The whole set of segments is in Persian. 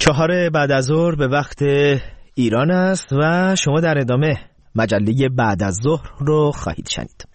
4 بعد از ظهر به وقت ایران است و شما در ادامه مجله بعد از ظهر رو خواهید شنید.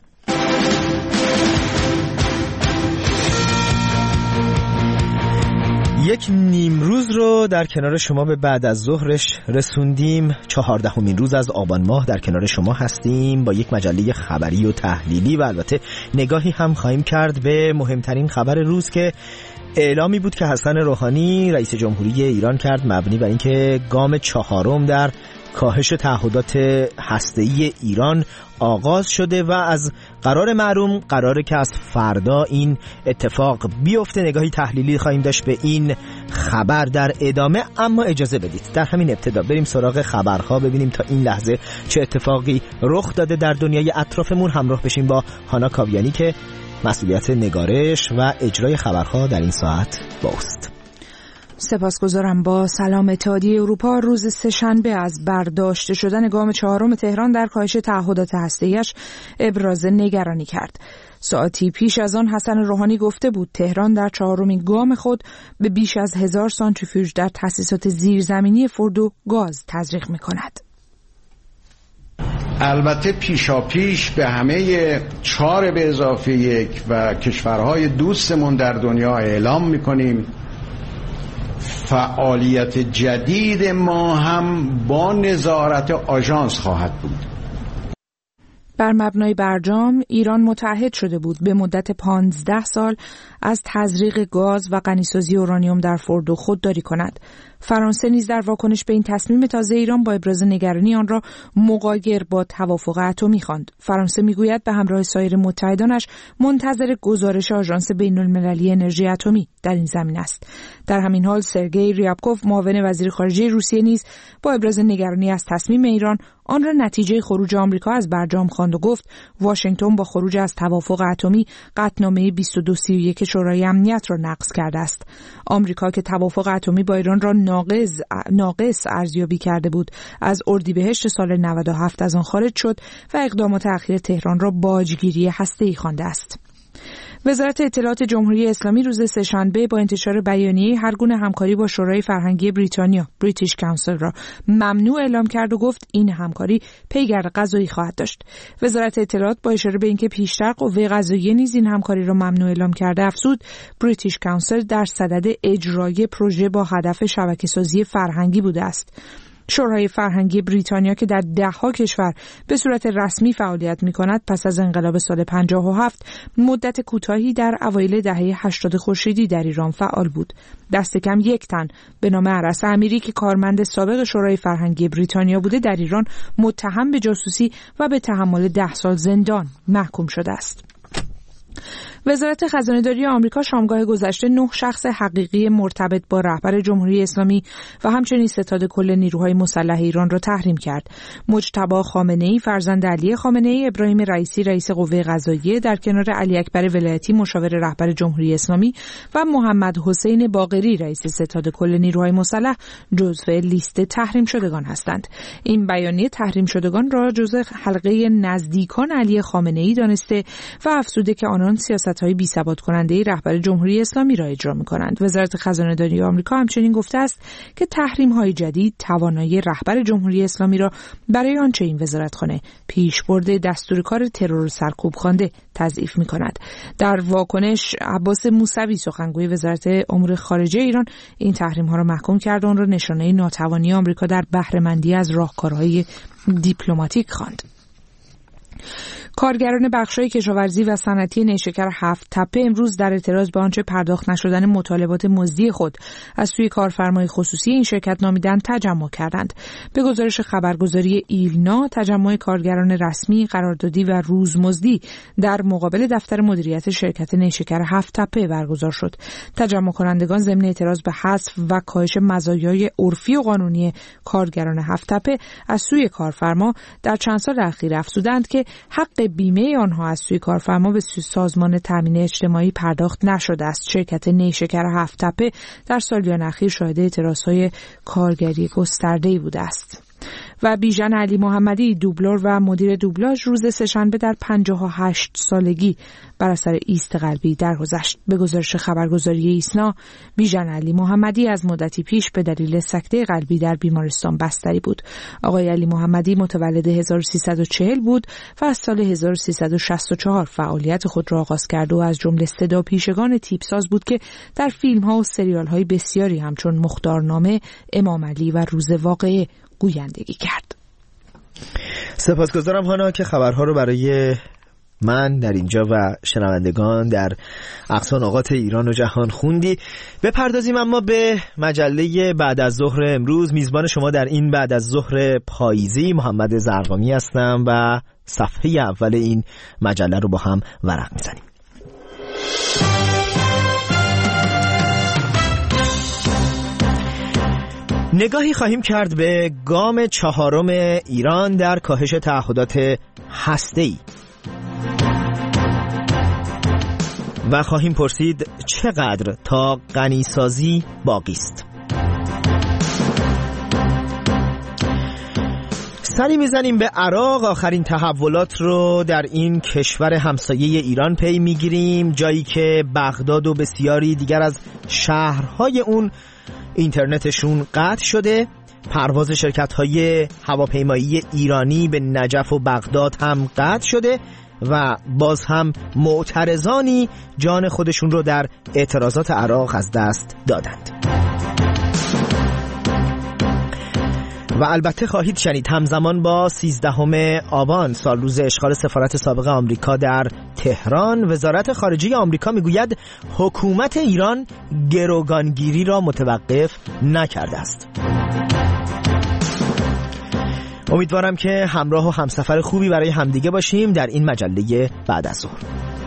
یک نیمروز رو در کنار شما به بعد از ظهرش رسوندیم. 14مین روز از آبان ماه در کنار شما هستیم با یک مجله خبری و تحلیلی و البته نگاهی هم خواهیم کرد به مهمترین خبر روز که اعلامی بود که حسن روحانی رئیس جمهوری ایران کرد مبنی بر اینکه گام 4 در کاهش تعهدات هسته‌ای ایران آغاز شده و از قرار معلوم قراره که از فردا این اتفاق بیفته. نگاهی تحلیلی خواهیم داشت به این خبر در ادامه، اما اجازه بدید در همین ابتدا بریم سراغ خبرها، ببینیم تا این لحظه چه اتفاقی رخ داده در دنیای اطرافمون. همراه بشیم با هانا کاویانی که مسئولیت نگارش و اجرای خبرها در این ساعت با اوست. سپاسگزارم. با سلام. اتحادیه اروپا روز سه‌شنبه از برداشته شدن گام 4 تهران در کاهش تعهدات هسته‌ایش ابراز نگرانی کرد. ساعتی پیش از آن حسن روحانی گفته بود تهران در 4مین گام خود به بیش از 1000 سانتریفیوژ در تأسیسات زیرزمینی فردو گاز تزریق می‌کند. البته پیشاپیش به همه 4 به اضافه 1 و کشورهای دوستمون در دنیا اعلام می‌کنیم فعالیت جدید ما هم با نظارت آژانس خواهد بود. بر مبنای برجام ایران متعهد شده بود به مدت 15 سال از تزریق گاز و غنیسازی اورانیوم در فردو خودداری کند. فرانسه نیز در واکنش به این تصمیم تازه ایران با ابراز نگرانی آن را مغایر با توافق اتمی خواند. فرانسه میگوید به همراه سایر متحدانش منتظر گزارش آژانس بین‌المللی انرژی اتمی در این زمینه است. در همین حال سرگئی ریابکوف معاون وزیر خارجه روسیه نیز با ابراز نگرانی از تصمیم ایران آن را نتیجه خروج آمریکا از برجام خواند و گفت واشنگتن با خروج از توافق اتمی قطعنامه 2231 شورای امنیت را نقض کرده است. آمریکا که توافق اتمی با ایران را ناقص ارزیابی کرده بود از اردیبهشت سال 97 از آن خارج شد و اقدامات اخیر تهران را باجگیری هسته‌ای خوانده است. وزارت اطلاعات جمهوری اسلامی روز سه‌شنبه با انتشار بیانیه هر گونه همکاری با شورای فرهنگی بریتانیا بریتیش کانسل را ممنوع اعلام کرد و گفت این همکاری پیگرد قضایی خواهد داشت. وزارت اطلاعات با اشاره به اینکه پیشتر قوه قضاییه نیز این همکاری را ممنوع اعلام کرده افزود بریتیش کانسل در صدد اجرای پروژه با هدف شبکه‌سازی فرهنگی بوده است. شورای فرهنگی بریتانیا که در 10 کشور به صورت رسمی فعالیت می‌کند پس از انقلاب سال 57 مدت کوتاهی در اوایل دهه 80 خورشیدی در ایران فعال بود. دست کم 1 تن به نام عرس امیری که کارمند سابق شورای فرهنگی بریتانیا بوده در ایران متهم به جاسوسی و به تحمل 10 سال زندان محکوم شده است. وزارت خزانه‌داری آمریکا شامگاه گذشته 9 شخص حقیقی مرتبط با رهبر جمهوری اسلامی و همچنین ستاد کل نیروهای مسلح ایران را تحریم کرد. مجتبی خامنه‌ای فرزند علی خامنه‌ای، ابراهیم رئیسی رئیس قوه قضاییه در کنار علی اکبر ولایتی مشاور رهبر جمهوری اسلامی و محمد حسین باقری رئیس ستاد کل نیروهای مسلح جزو لیست تحریم شدگان هستند. این بیانیه تحریم شدگان را جزو حلقه نزدیکان علی خامنه‌ای دانسته و افزوده که آنان سیاست‌های بی‌ثبات کننده رهبر جمهوری اسلامی را اجرا می‌کنند. وزارت خزانه‌داری آمریکا همچنین گفته است که تحریم‌های جدید توانایی رهبر جمهوری اسلامی را برای آنچه این وزارتخانه پیشبرد دستور کار ترور سرکوب خوانده تضعیف می‌کند. در واکنش عباس موسوی سخنگوی وزارت امور خارجه ایران این تحریم‌ها را محکوم کرد و آن را نشانه ناتوانی آمریکا در بهره‌مندی از راهکارهای دیپلماتیک خواند. کارگران بخش‌های کشاورزی و صنعتی نیشکر 7 تپه امروز در اعتراض به آنچه پرداخت نشدن مطالبات مزدی خود از سوی کارفرمای خصوصی این شرکت نامیدند تجمع کردند. به گزارش خبرگزاری ایلنا تجمع کارگران رسمی، قراردادی و روزمزدی در مقابل دفتر مدیریت شرکت نیشکر 7 تپه برگزار شد. تجمع کنندگان ضمن اعتراض به حذف و کاهش مزایای عرفی و قانونی کارگران 7 تپه از سوی کارفرما در چند سال اخیر افزودند که حق بیمه آنها از سوی کارفرما به سازمان تامین اجتماعی پرداخت نشده است. شرکت نیشکر 7 تپه در سالیان اخیر شاهد اعتراضهای کارگری گسترده‌ای بوده است. و بیژن علی محمدی دوبلور و مدیر دوبلاژ روز سه‌شنبه در 58 سالگی بر اثر ایست قلبی درگذشت. به گزارش خبرگزاری ایسنا، بیژن علی محمدی از مدتی پیش به دلیل سکته قلبی در بیمارستان بستری بود. آقای علی محمدی متولد 1340 بود و از سال 1364 فعالیت خود را آغاز کرد و از جمله صدا پیشگان تیپساز بود که در فیلم‌ها و سریال‌های بسیاری همچون مختارنامه، امام علی و روز واقعه گویندگی کرد. سپاسگزارم هانا که خبرها رو برای من در اینجا و شنوندگان در اقصا نقاط ایران و جهان خوندی. بپردازیم اما به مجله بعد از ظهر امروز. میزبان شما در این بعد از ظهر پاییزی محمد زرقامی هستم و صفحه اول این مجله رو با هم ورق میزنیم. نگاهی خواهیم کرد به گام 4 ایران در کاهش تعهدات هسته‌ای و خواهیم پرسید چقدر تا غنیسازی باقی است. سری میزنیم به عراق. آخرین تحولات رو در این کشور همسایه ایران پی میگیریم، جایی که بغداد و بسیاری دیگر از شهرهای اون اینترنتشون قطع شده. پرواز شرکت‌های هواپیمایی ایرانی به نجف و بغداد هم قطع شده و باز هم معترضانی جان خودشون رو در اعتراضات عراق از دست دادند. و البته خواهید شنید همزمان با 13 آبان سال روز اشغال سفارت سابق آمریکا در تهران، وزارت خارجه آمریکا میگوید حکومت ایران گروگانگیری را متوقف نکرده است. امیدوارم که همراه و همسفر خوبی برای همدیگه باشیم در این مجله بعد از ظهر.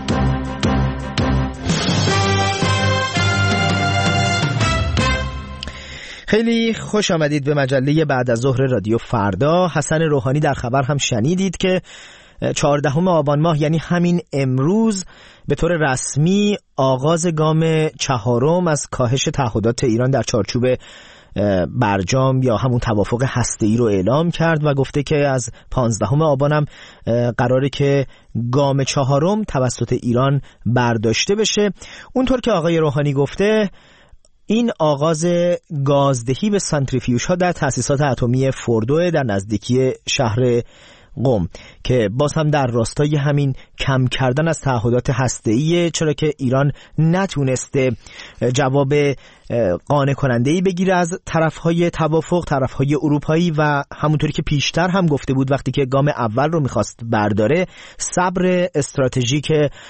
خیلی خوش آمدید به مجله بعد از ظهر رادیو فردا. حسن روحانی در خبر هم شنیدید که 14 آبان ماه یعنی همین امروز به طور رسمی آغاز گام 4 از کاهش تعهدات ایران در چارچوب برجام یا همون توافق هسته‌ای رو اعلام کرد و گفته که از 15 آبان هم قراره که گام 4 توسط ایران برداشته بشه. اونطور که آقای روحانی گفته این آغاز گازدهی به سانتریفیوژها در تأسیسات اتمی فوردو در نزدیکی شهر قم که باز هم در راستای همین کم کردن از تعهدات هسته‌ای، چرا که ایران نتونسته جواب قانع کننده‌ای بگیره از طرف‌های توافق، طرف‌های اروپایی و همونطوری که پیشتر هم گفته بود وقتی که گام اول رو می‌خواست برداره، صبر استراتژیک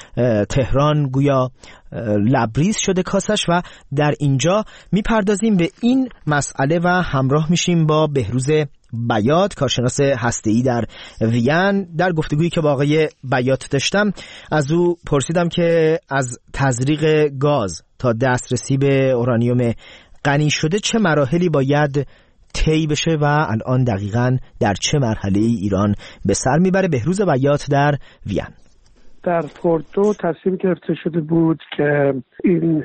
تهران گویا لبریز شده کاسش. و در اینجا میپردازیم به این مسئله و همراه میشیم با بهروز بیات، کارشناس هسته‌ای در وین. در گفتگویی که با آقای بیات داشتم از او پرسیدم که از تزریق گاز تا دسترسی به اورانیوم غنی شده چه مراحلی باید طی بشه و الان دقیقاً در چه مرحله ایران به سر میبره. بهروز بیات در وین. در فوردو تصمیم گرفته شده بود که این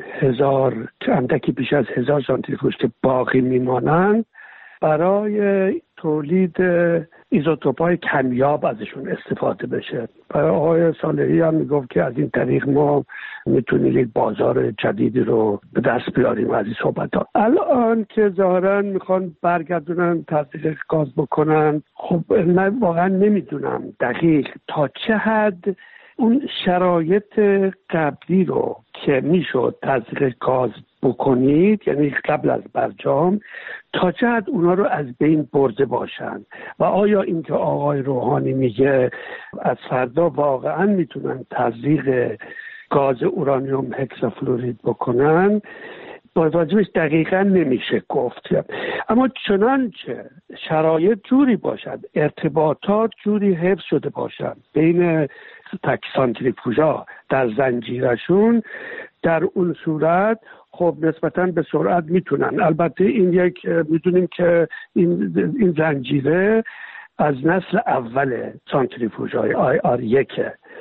اندکی بیش از 1000 سانتریفوژ که باقی میمانند برای تولید ایزوتوپ‌های کمیاب ازشون استفاده بشه. برای آقای صالحی هم میگفت که از این طریق ما میتونیم یک بازار جدیدی رو به دست بیاریم از این صحبت‌ها. الان که ظاهراً میخوان برگردونن تزریق گاز بکنن، خب من واقعا نمیدونم دقیق تا چه حد اون شرایط قبلی رو که میشد تزریق گاز بکنید، یعنی قبل از برجام، تا چه حد اونا رو از بین برده باشن و آیا این که آقای روحانی میگه از فردا واقعا میتونن تزریق گاز اورانیوم هکسافلورید بکنن، واجبش دقیقا نمیشه گفت. اما چنانچه شرایط جوری باشد، ارتباطات جوری حفظ شده باشد بین تک سانتریفوژها در زنجیرشون، در اون صورت خب نسبتاً به سرعت میتونن. البته این میدونیم که این زنجیره از نسل اول سانتریفوژهای IR1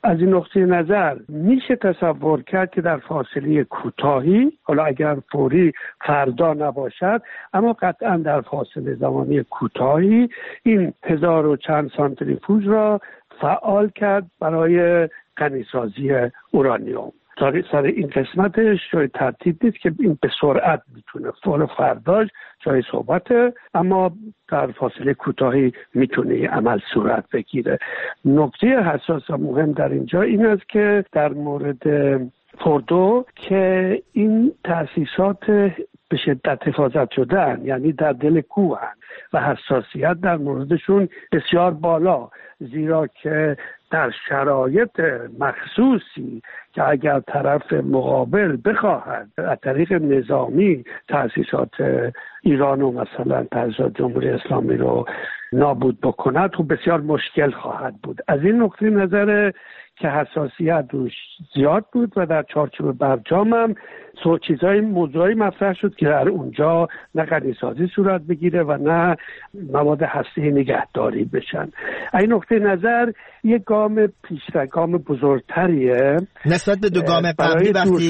از این نقطه نظر میشه تصور کرد که در فاصله کوتاهی، حالا اگر فوری فردا نباشد، اما قطعا در فاصله زمانی کوتاهی این 1000 و چند سانتریفوژ را فعال کرد برای غنیسازی اورانیوم. سر این قسمتش جای ترتیب نیست که این به سرعت میتونه فور فرداش جای صحبته، اما در فاصله کوتاهی میتونه عمل صورت بگیره. نکته حساس و مهم در اینجا این است که در مورد فوردو که این تأسیسات به شدت حفاظت شدن، یعنی در دل کوه و حساسیت در موردشون بسیار بالا، زیرا که در شرایط مخصوصی که اگر طرف مقابل بخواهد از طریق نظامی تأسیسات ایران و مثلا تأسیسات جمهوری اسلامی رو نابود بکند، خب بسیار مشکل خواهد بود. از این نقطه نظر که حساسیت روش زیاد بود و در چارچوب برجام هم چیزای موضوعی مطرح شد که در اونجا نه غنیسازی صورت بگیره و نه مواد هسته‌ای نگهداری بشن. این نقطه نظر یک گام پیشرفت، گام بزرگتریه نسبت به دو گام قبلی.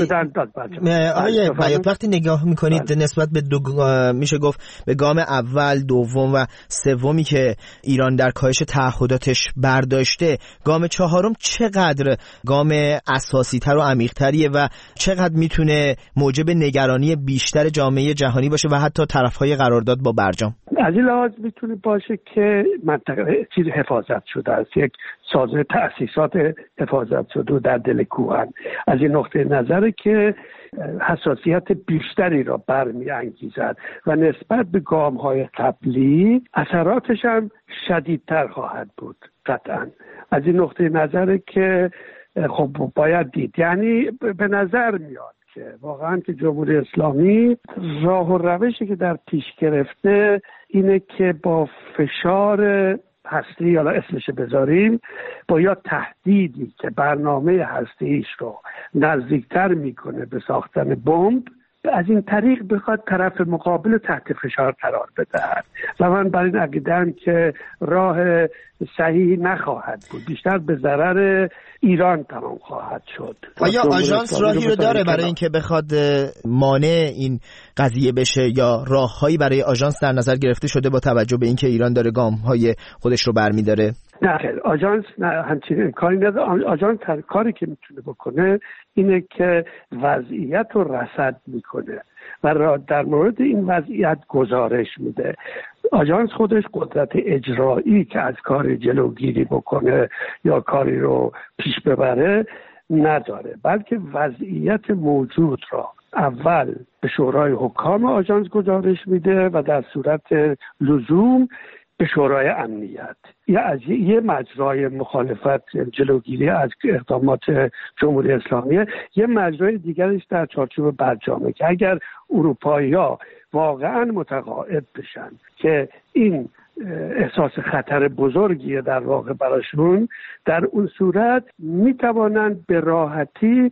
وقتی نگاه میکنید نسبت به میشه گفت به گام اول، دوم و سومی که ایران در کاهش تعهداتش برداشته، گام چهارم چقدر گام اساسی تر و عمیق تریه و چقدر میتونه موجب نگرانی بیشتر جامعه جهانی باشه و حتی طرفهای قرارداد با برجام؟ از این لحاظ میتونه باشه که منطقه چیز حفاظت شده است، یک سازه تأسیسات حفاظت شده در دل کوهن. از این نقطه نظره که حساسیت بیشتری را برمی‌انگیزد و نسبت به گام‌های قبلی اثراتش هم شدیدتر خواهد بود قطعاً. از این نقطه نظره که خب باید دید، یعنی به نظر میاد که واقعا که جمهوری اسلامی راه و روشی که در پیش گرفته اینه که با فشار هستی، حالا اسمش بذاریم، با یا تهدیدی که برنامه هستیش رو نزدیکتر میکنه به ساختن بمب، از این طریق بخواد طرف مقابل تحت فشار قرار بدهد و من بر این عقیده‌ام که راه صحیح نخواهد بود، بیشتر به ضرر ایران تمام خواهد شد. آیا آژانس راهی رو داره برای اینکه بخواد مانع این قضیه بشه یا راههایی برای آژانس در نظر گرفته شده با توجه به اینکه ایران داره گام‌های خودش رو برمی‌داره؟ نه خیر، آژانس همچین کاری نداره. آژانس کاری که میتونه بکنه اینه که وضعیت رو رصد میکنه و در مورد این وضعیت گزارش میده. آژانس خودش قدرت اجرایی که از کار جلوگیری بکنه یا کاری رو پیش ببره نداره، بلکه وضعیت موجود را اول به شورای حکام آژانس گزارش میده و در صورت لزوم به شورای امنیت. یه مجرای مخالفت، جلوگیری از اقدامات جمهوری اسلامی، یه مجرای دیگرش در چارچوب برجامه که اگر اروپایی‌ها واقعا متقاعد بشن که این احساس خطر بزرگیه در واقع براشون، در اون صورت میتوانند به راحتی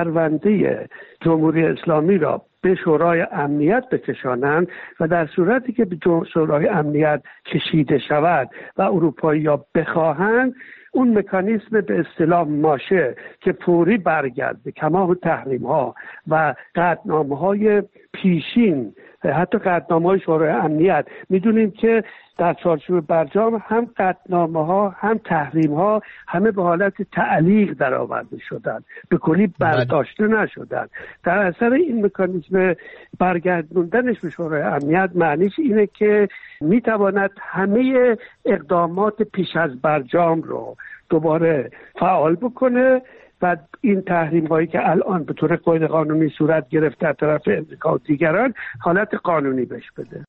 پرونده جمهوری اسلامی را به شورای امنیت بکشانند و در صورتی که به شورای امنیت کشیده شود و اروپایی‌ها بخواهند، اون مکانیزم به اصطلاح ماشه که فوری برگرده تمام تحریم‌ها و قطعنامه‌های پیشین، حتی قطعنامه‌های شورای امنیت، میدونیم که در چارچوب برجام هم قطعنامه‌ها هم تحریم‌ها همه به حالت تعلیق درآورده شدن، به کلی برداشته نشدن. در اثر این مکانیزم برگردوندنش به شورای امنیت معنیش اینه که میتواند همه اقدامات پیش از برجام رو دوباره فعال بکنه و این تحریم هایی که الان به طور غیر قانونی صورت گرفته از طرف امریکا و دیگران حالت قانونی بهش بده.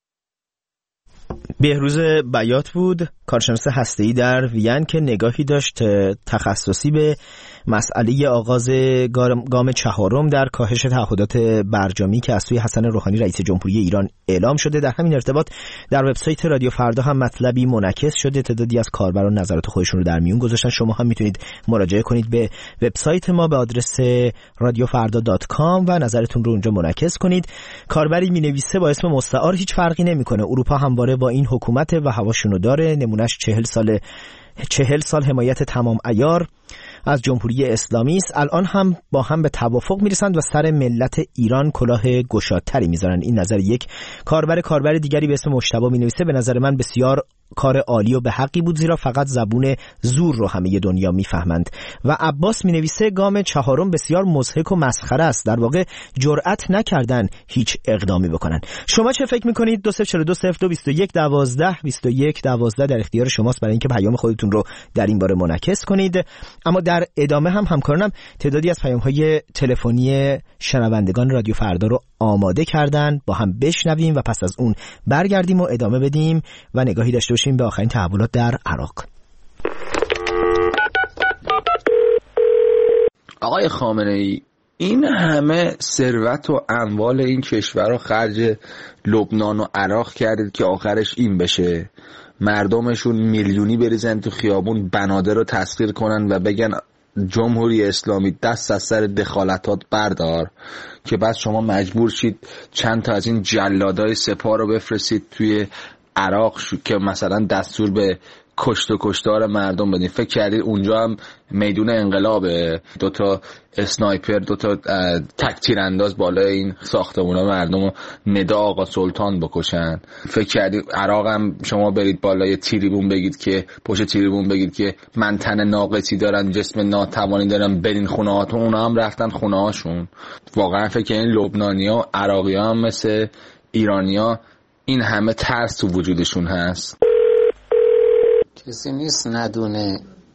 بهروز بیات بود، کارشناس هسته‌ای در وین که نگاهی داشت تخصصی به مسئله آغاز گام چهارم در کاهش تعهدات برجامی که از سوی حسن روحانی رئیس جمهوری ایران اعلام شده. در همین ارتباط در وبسایت رادیو فردا هم مطلبی منعکس شده، تعدادی از کاربران نظرات خودشون رو در میون گذاشتن. شما هم میتونید مراجعه کنید به وبسایت ما به آدرس radiofarda.com و نظرتون رو اونجا منعکس کنید. کاربری مینویسه با اسم مستعار هیچ فرقی نمیکنه، اروپا همواره با این حکومت و هواشونو داره، نمونهش 40 سال حمایت تمام عیار از جمهوری اسلامی است. الان هم با هم به توافق میرسند و سر ملت ایران کلاه گشادتری میذارن. این نظر یک کاربر دیگری به اسم مجتبی مینویسه به نظر من بسیار کار عالی و به حقی بود، زیرا فقط زبون زور رو همه دنیا میفهمند. و عباس مینویسه گام چهارم بسیار مضحک و مسخره است، در واقع جرأت نکردن هیچ اقدامی بکنن. شما چه فکر میکنید؟ 2042022112 در اختیار شماست برای اینکه پیام خودتون رو در این باره منعکس کنید. اما در ادامه هم همکارانم تعدادی از پیام‌های تلفنی شنوندگان رادیو فردا رو آماده کردن، با هم بشنویم و پس از اون برگردیم و ادامه بدیم و نگاهی داشته باشیم به آخرین تحولات در عراق. آقای خامنه‌ای، این همه ثروت و اموال این کشور رو خرج لبنان و عراق کردید که آخرش این بشه، مردمشون میلیونی بریزن تو خیابون بنادر رو تسخیر کنن و بگن جمهوری اسلامی دست از سر دخالتات بردار، که بعد شما مجبور شید چند تا از این جلادای سپاه رو بفرستید توی عراق که مثلا دستور به کشت و کشتار مردم بدین. فکر کردید اونجا هم میدون انقلابه، دوتا اسنایپر دوتا تک تیرانداز بالای این ساختمونا مردم رو ندا آقا سلطان بکشن؟ فکر کردید عراق هم شما برید بالای تریبون بگید که پشت تریبون بگید که من تن ناقصی دارم جسم ناتوانی دارم برین خونه هاتون؟ اونا هم رفتن خونه هاشون. واقعا فکر این لبنانیا و عراقیا هم مثل ایرانیا این همه ترس تو وجودشون هست؟ کسی نیست ندونه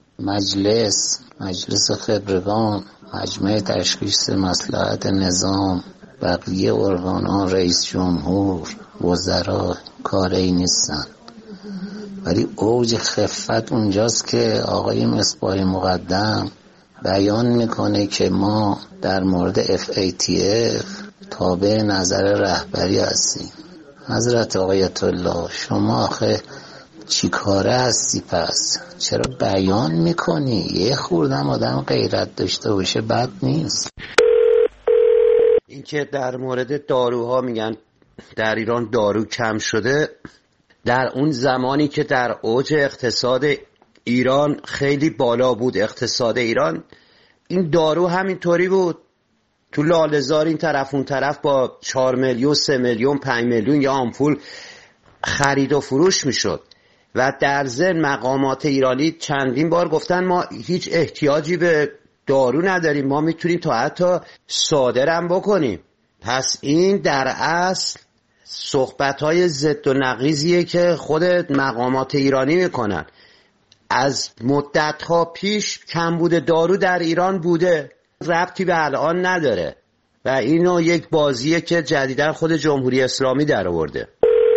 مجلس خبرگان، مجمع تشخیص مصلحت نظام، بقیه ارگان‌ها، رئیس جمهور، وزرا کاری نیستن. ولی اوج خفت اونجاست که آقای مصباح مقدم بیان میکنه که ما در مورد FATF تابع نظر رهبری هستیم. حضرت آیت الله، شما آخه چی کاره هستی؟ پس چرا بیان میکنی؟ یه خوردم آدم غیرت داشته باشه بد نیست. این که در مورد داروها میگن در ایران دارو کم شده، در اون زمانی که در اوج اقتصاد ایران خیلی بالا بود اقتصاد ایران، این دارو همینطوری بود. تو لاله‌زار این طرف اون طرف با 4 میلیون 3 میلیون 5 میلیون یا آمپول خرید و فروش میشد. و در ضمن مقامات ایرانی چندین بار گفتن ما هیچ احتیاجی به دارو نداریم، ما میتونیم تا حتی صادرم بکنیم. پس این در اصل صحبت‌های ضد و نقیضیه که خود مقامات ایرانی میکنن. از مدت‌ها پیش کمبود دارو در ایران بوده، ربطی به الان نداره و اینو یک بازیه که جدیداً خود جمهوری اسلامی در آورده.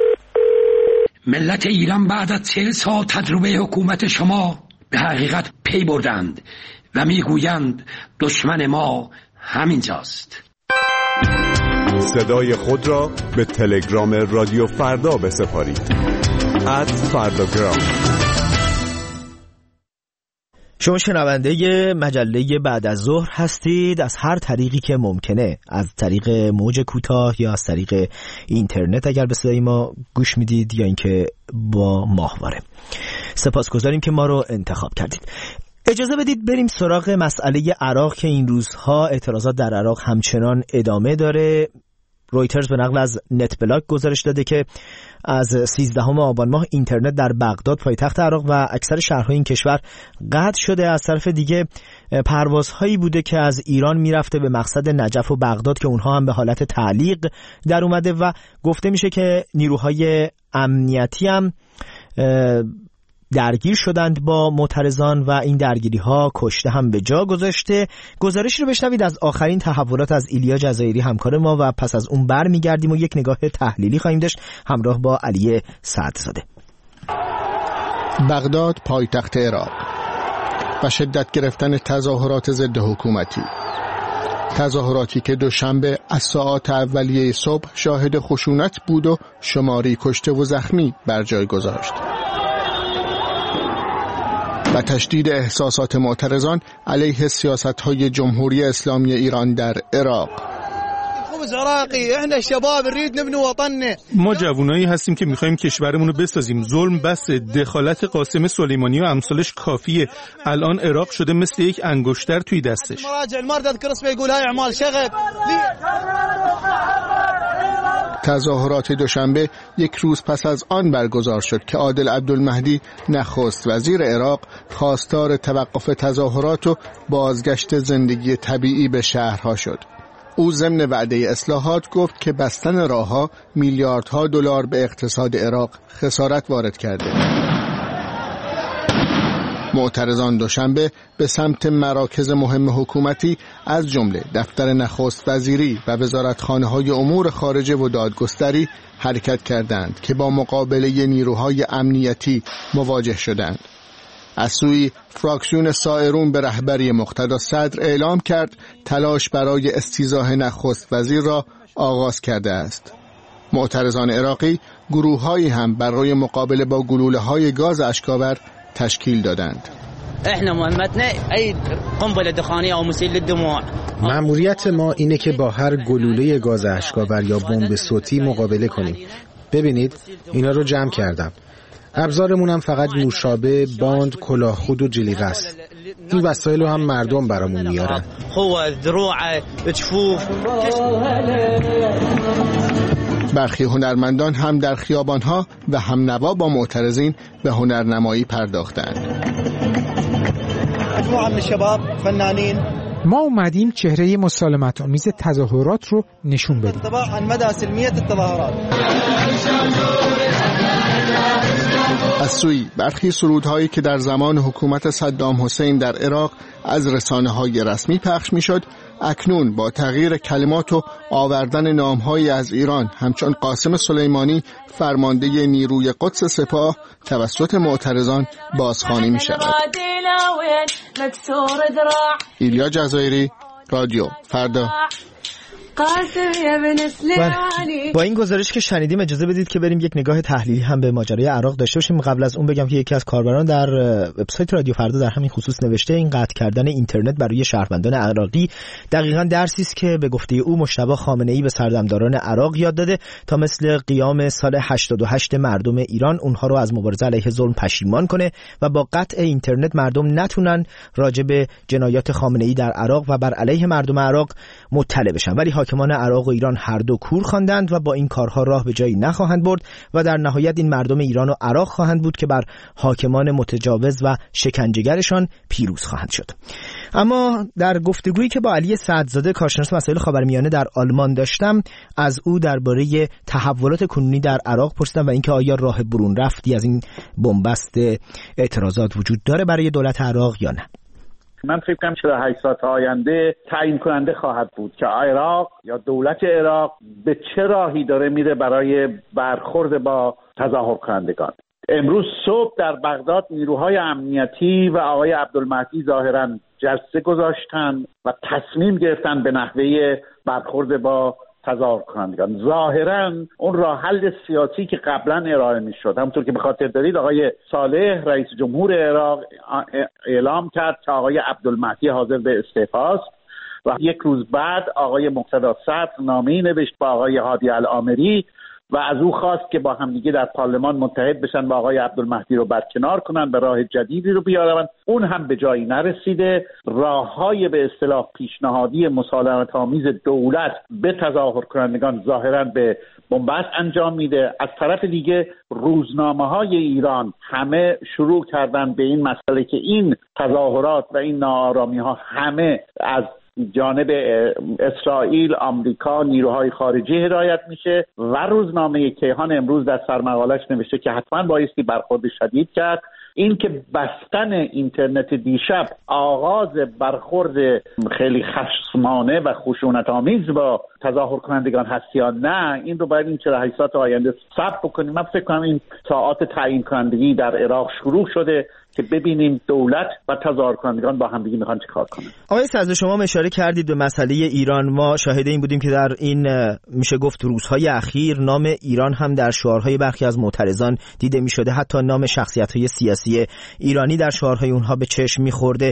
ملت ایران بعد از 40 سال تجربه حکومت شما به حقیقت پی بردند و میگویند دشمن ما همینجاست. صدای خود را به تلگرام رادیو فردا بسپارید. @فرداگرام. شما شنونده مجله بعد از ظهر هستید، از هر طریقی که ممکنه، از طریق موج کوتاه یا از طریق اینترنت اگر به صدای ما گوش میدید یا اینکه با ماهواره. سپاسگزاریم که ما رو انتخاب کردید. اجازه بدید بریم سراغ مسئله عراق که این روزها اعتراضات در عراق همچنان ادامه داره. رویترز به نقل از نت بلاک گزارش داده که از 13 آبان ماه اینترنت در بغداد پایتخت عراق و اکثر شهرهای این کشور قطع شده. از طرف دیگه پروازهایی بوده که از ایران میرفته به مقصد نجف و بغداد که اونها هم به حالت تعلیق در اومده و گفته میشه که نیروهای امنیتی هم درگیر شدند با معترضان و این درگیری ها کشته هم به جا گذاشته. گزارشی رو بشنوید از آخرین تحولات از ایلیا جزایری همکار ما و پس از اون برمیگردیم و یک نگاه تحلیلی خواهیم داشت همراه با علی سعدزاده. بغداد پایتخت عراق و شدت گرفتن تظاهرات ضد حکومتی، تظاهراتی که دوشنبه از ساعات اولیه صبح شاهد خشونت بود و شماری کشته و زخمی بر جای گذاشت و تشدید احساسات معترضان علیه سیاست‌های جمهوری اسلامی ایران در عراق. ما جوانایی هستیم که میخوایم کشورمون رو بسازیم. ظلم بس، دخالت قاسم سلیمانی و امثالش کافیه. الان عراق شده مثل یک انگشتر توی دستش. تظاهرات دوشنبه یک روز پس از آن برگزار شد که عادل عبدالمهدی نخست وزیر عراق خواستار توقف تظاهرات و بازگشت زندگی طبیعی به شهرها شد. او ضمن وعده اصلاحات گفت که بستن راهها میلیاردها دلار به اقتصاد عراق خسارت وارد کرده. معترضان دوشنبه به سمت مراکز مهم حکومتی از جمله دفتر نخست وزیری و وزارتخانه‌های امور خارجه و دادگستری حرکت کردند که با مقابله نیروهای امنیتی مواجه شدند. از سوی فراکسیون سائرون به رهبری مقتدا صدر اعلام کرد تلاش برای استیضاح نخست وزیر را آغاز کرده است. معترضان عراقی گروه‌هایی هم برای مقابله با گلوله‌های گاز اشک‌آور تشکیل دادند. احنا مهمتنا ای قنبله دخانیه او مسیل للدموع. مأموریت ما اینه که با هر گلوله گاز اشک‌آور یا بمب صوتی مقابله کنیم. ببینید اینا رو جمع کردم. ابزارمون هم فقط نوشابه، باند، کلاهخود و جلیقه است. این وسایل رو هم مردم برامون میارن. برخی هنرمندان هم در خیابان‌ها و هم نوا با معترضین به هنرنمایی پرداختند. ما اومدیم چهره مسالمت آمیز تظاهرات رو نشون بدیم. از سوی برخی سرودهایی که در زمان حکومت صدام حسین در عراق از رسانه‌های رسمی پخش می‌شد، اکنون با تغییر کلمات و آوردن نام‌هایی از ایران همچون قاسم سلیمانی فرمانده نیروی قدس سپاه توسط معترضان بازخوانی می‌شود. ایلیا جزایری، رادیو فردا. با این گزارش که شنیدیم اجازه بدید که بریم یک نگاه تحلیلی هم به ماجرای عراق داشته باشیم. قبل از اون بگم که یکی از کاربران در وبسایت رادیو فردا در همین خصوص نوشته این قطع کردن اینترنت برای شهروندان عراقی دقیقاً درسی است که به گفته او مجتبی خامنه‌ای به سردمداران عراق یاد داده تا مثل قیام سال 88 مردم ایران اونها رو از مبارزه علیه ظلم پشیمان کنه و با قطع اینترنت مردم نتونن راجع به جنایات خامنه‌ای در عراق و بر علیه مردم عراق مطلع بشن. ولی حاکمان عراق و ایران هر دو کور خواندند و با این کارها راه به جایی نخواهند برد و در نهایت این مردم ایران و عراق خواهند بود که بر حاکمان متجاوز و شکنجهگرشان پیروز خواهند شد. اما در گفتگویی که با علی سعدزاده کارشناس مسائل خاورمیانه در آلمان داشتم، از او درباره تحولات کنونی در عراق پرسیدم و اینکه آیا راه برون رفتی از این بنبست اعتراضات وجود داره برای دولت عراق یا نه. من فکر کنم 48 ساعت آینده تعیین کننده خواهد بود که عراق یا دولت عراق به چه راهی داره میره برای برخورد با تظاهر کنندگان. امروز صبح در بغداد نیروهای امنیتی و آقای عبدالمهدی ظاهراً جلسه گذاشتن و تصمیم گرفتن به نحوه برخورد با تظاهر کنندگان. ظاهراً اون راه حل سیاسی که قبلا ارائه میشد، همونطور که به خاطر دارید آقای صالح رئیس جمهور عراق اعلام کرد که آقای عبدالمهدی حاضر به استعفاست و یک روز بعد آقای مقتدا صدر نامه‌ای نوشت با آقای هادی العامری و از او خواست که با همدیگه در پارلمان متحد بشن و آقای عبدالمهدی رو برکنار کنن، به راه جدیدی رو بیارن. اون هم به جایی نرسیده. راههای به اصطلاح پیشنهادی مسالمت آمیز دولت به تظاهر کنندگان ظاهرا به بنبست انجام میده. از طرف دیگه روزنامه‌های ایران همه شروع کردن به این مسئله که این تظاهرات و این ناآرامی‌ها همه از جانب اسرائیل، آمریکا، نیروهای خارجی هدایت میشه و روزنامه کیهان امروز در سرمقالش نوشته که حتما بایستی برخورد شدید کرد. این که بستن اینترنت دیشب آغاز برخورد خیلی خشمانه و خشونت‌آمیز با تظاهر کنندگان هست یا نه، این رو باید این 48 ساعت آینده صبر بکنیم. من فکر کنم این ساعات تعیین کنندگی در عراق شروع شده که ببینیم دولت و تظاهرکنندگان با هم دیگه میخوان چیکار کنن. آقای صدر، شما اشاره کردید به مسئله ایران. ما شاهد این بودیم که در این میشه گفت روزهای اخیر نام ایران هم در شعارهای برخی از معترضان دیده میشده، حتی نام شخصیت‌های سیاسی ایرانی در شعارهای اونها به چشم میخورده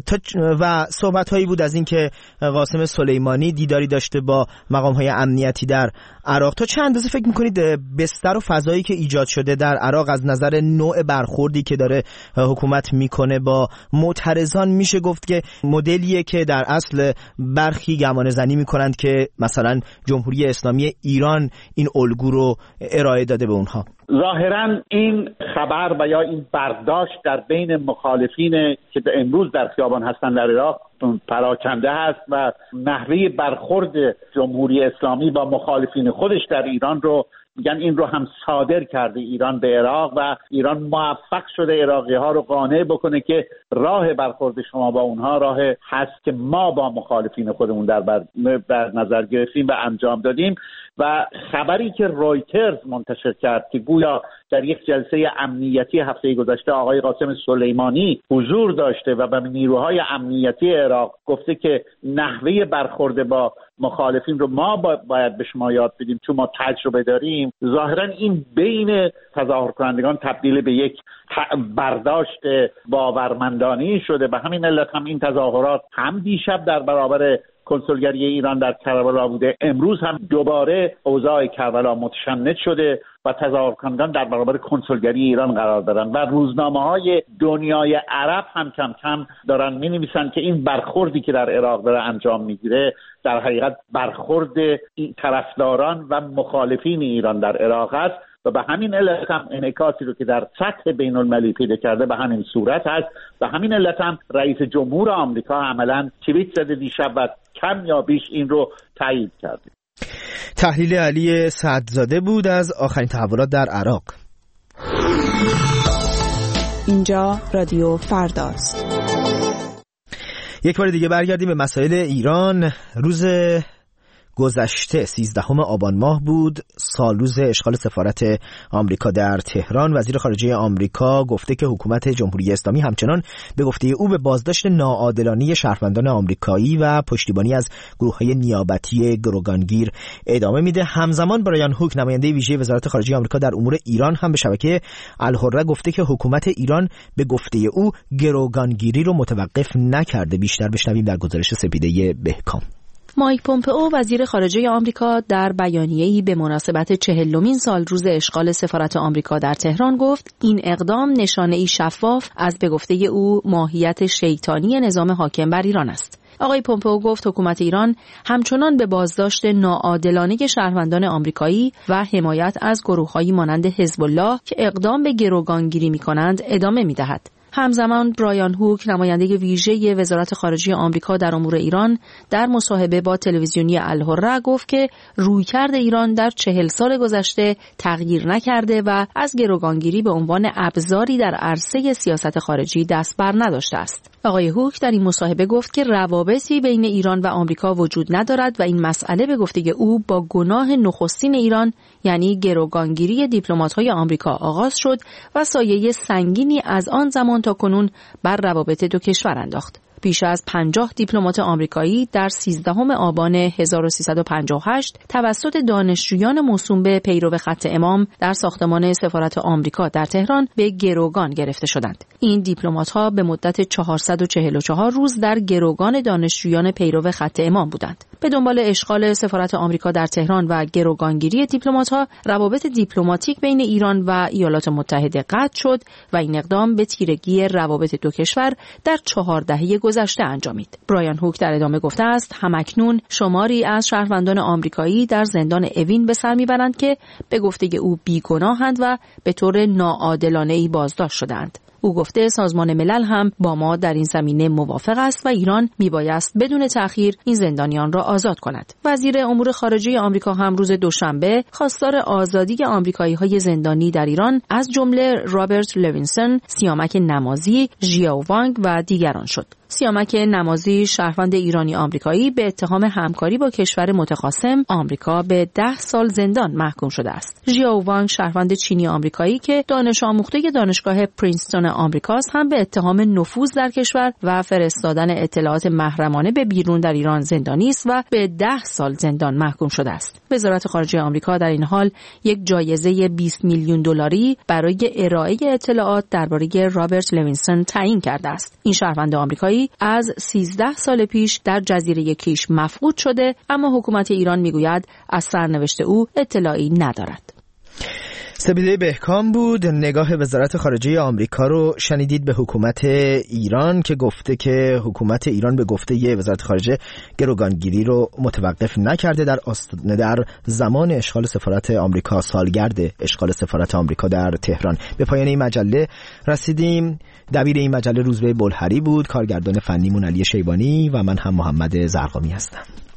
و صحبت‌هایی بود از اینکه قاسم سلیمانی دیداری داشته با مقام‌های امنیتی در عراق. تا چند اندازه فکر می‌کنید بستر و فضایی که ایجاد شده در عراق از نظر نوع برخوردی که داره حکومت میکنه با معترضان میشه گفت که مدلیه که در اصل برخی گمانه زنی میکنند که مثلا جمهوری اسلامی ایران این الگو رو ارائه داده به اونها؟ ظاهرا این خبر و یا این برداشت در بین مخالفین که امروز در خیابان هستن در عراق پراکنده هست و نحوه برخورد جمهوری اسلامی با مخالفین خودش در ایران رو میگن این رو هم صادر کرده ایران به عراق و ایران موفق شده عراقی ها رو قانع بکنه که راه برخورد شما با اونها راه هست که ما با مخالفین خودمون در نظر گرفتیم و انجام دادیم. و خبری که رویترز منتشر کرد که گویا در یک جلسه امنیتی هفته گذشته آقای قاسم سلیمانی حضور داشته و به نیروهای امنیتی عراق گفته که نحوه برخورد با مخالفین رو ما باید به شما یاد بدیم چون ما تجربه داریم، ظاهرا این بین تظاهرکنندگان تبدیل به یک برداشت باورمندانه شده. به همین علت هم این تظاهرات هم دیشب در برابر کنسولگری ایران در کربلا بوده، امروز هم دوباره اوضاع کربلا متشنج شده و تظاهرکنندگان در برابر کنسولگری ایران قرار دارن و روزنامه‌های دنیای عرب هم کم کم دارن می‌نویسن که این برخوردی که در عراق داره انجام میگیره در حقیقت برخورد طرفداران و مخالفین ایران در عراق است و به همین علت هم انعکاسی رو که در سطح بین المللی پیدا کرده به همین صورت هست. به همین علت هم رئیس جمهور آمریکا عملاً توییت زده دیشب و کم یا بیش این رو تایید کرده. تحلیل علی سعدزاده بود از آخرین تحولات در عراق. اینجا رادیو فرداست. یک بار دیگه برگردیم به مسائل ایران. روز گذشته 13 آبان ماه بود، سالروز اشغال سفارت آمریکا در تهران. وزیر خارجه آمریکا گفته که حکومت جمهوری اسلامی همچنان به گفته او به بازداشت ناعادلانه شهروندان آمریکایی و پشتیبانی از گروه‌های نیابتی گروگانگیر ادامه میده. همزمان برایان هوک نماینده ویژه وزارت خارجه آمریکا در امور ایران هم به شبکه الحره گفته که حکومت ایران به گفته او گروگانگیری رو متوقف نکرده. بیشتر بشنویم در گزارش سپیده بهکام. مایک پومپئو وزیر خارجه آمریکا در بیانیه‌ای به مناسبت 40مین سالروز اشغال سفارت آمریکا در تهران گفت این اقدام نشانه‌ای شفاف از به گفته او ماهیت شیطانی نظام حاکم بر ایران است. آقای پومپئو گفت حکومت ایران همچنان به بازداشت ناعادلانه شهروندان آمریکایی و حمایت از گروه‌هایی مانند حزب الله که اقدام به گروگانگیری می‌کنند ادامه می‌دهد. همزمان برایان هوک نماینده ویژه وزارت خارجه آمریکا در امور ایران در مصاحبه با تلویزیونی الحره گفت که رویکرد ایران در 40 سال گذشته تغییر نکرده و از گروگانگیری به عنوان ابزاری در عرصه سیاست خارجی دست بر نداشته است. آقای هوک در این مصاحبه گفت که روابطی بین ایران و آمریکا وجود ندارد و این مسئله به گفته او با گناه نخستین ایران یعنی گروگانگیری دیپلمات‌های آمریکا آغاز شد و سایه سنگینی از آن زمان تا کنون بر روابط دو کشور انداخت. بیش از 50 دیپلمات آمریکایی در 13 آبان 1358 توسط دانشجویان موسوم به پیرو خط امام در ساختمان سفارت آمریکا در تهران به گروگان گرفته شدند. این دیپلمات‌ها به مدت 444 روز در گروگان دانشجویان پیرو خط امام بودند. به دنبال اشغال سفارت آمریکا در تهران و گروگانگیری دیپلمات‌ها، روابط دیپلماتیک بین ایران و ایالات متحده قطع شد و این اقدام به تیرگی روابط دو کشور در 4 دهه گذشته انجامید. برایان هوک در ادامه گفته است همکنون شماری از شهروندان آمریکایی در زندان اوین به سر میبرند که به گفته او بیگناهند و به طور ناعادلانه‌ای بازداشت شدند. او گفته سازمان ملل هم با ما در این زمینه موافق است و ایران میبایست بدون تأخیر این زندانیان را آزاد کند. وزیر امور خارجه آمریکا هم روز دوشنبه خواستار آزادی آمریکایی‌های زندانی در ایران از جمله رابرت لوینسون، سیامک نمازی، ژیاو وانگ و دیگران شد. سیامک نمازی شهروند ایرانی آمریکایی به اتهام همکاری با کشور متخاصم آمریکا به 10 سال زندان محکوم شده است. ژیاو وانگ شهروند چینی آمریکایی که دانش آموخته دانشگاه پرینستون آمریکاست هم به اتهام نفوذ در کشور و فرستادن اطلاعات محرمانه به بیرون در ایران زندانی است و به 10 سال زندان محکوم شده است. وزارت خارجه آمریکا در این حال یک جایزه 20 میلیون دلاری برای ارائه اطلاعات درباره رابرت لوینسون تعیین کرده است. این شهروند آمریکایی از 13 سال پیش در جزیره کیش مفقود شده، اما حکومت ایران میگوید از سرنوشت او اطلاعی ندارد. سپیده بهکام بود. نگاه وزارت خارجه آمریکا رو شنیدید به حکومت ایران که گفته که حکومت ایران به گفته وزارت خارجه گروگانگیری رو متوقف نکرده در زمان اشغال سفارت آمریکا، سالگرد اشغال سفارت آمریکا در تهران. به پایان این مجله رسیدیم. دبیر این مجله روزبه بلحری بود، کارگردان فنیمون علی شیبانی و من هم محمد زرقامی هستم.